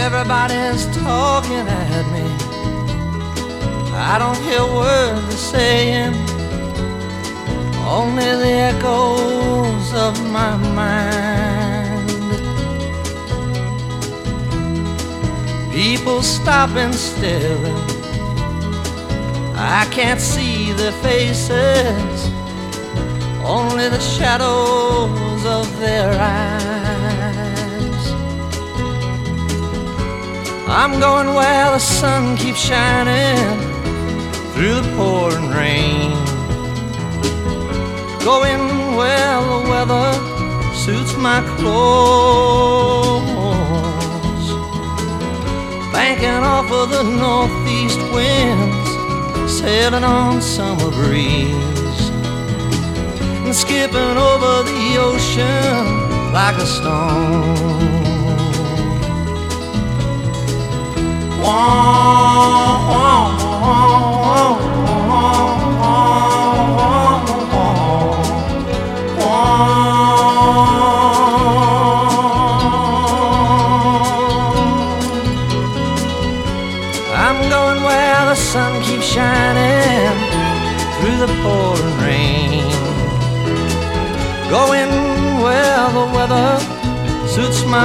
Everybody's talking at me. I don't hear words they're saying, only the echoes of my mind. People stopping still, I can't see their faces, only the shadows of their eyes. I'm going where the sun keeps shining through the pouring rain, going where the weather suits my clothes, banking off of the northeast winds, sailing on summer breeze, and skipping over the ocean like a stone. I'm going where the sun keeps shining through the pouring rain, going where the weather suits my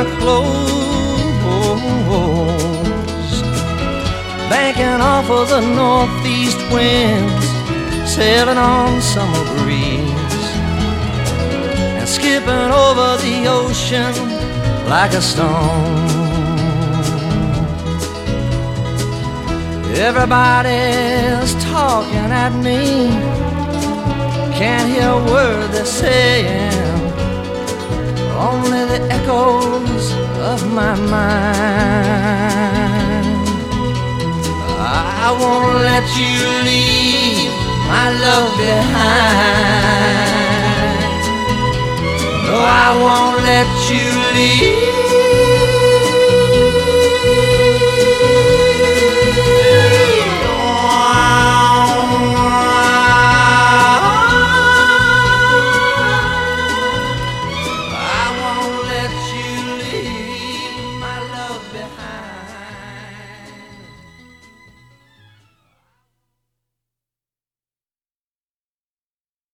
clothes, banking off of the northeast winds, sailing on summer breeze, and skipping over the ocean like a stone. Everybody's talking at me, can't hear a word they're saying, only the echoes of my mind. I won't let you leave my love behind. No, I won't let you leave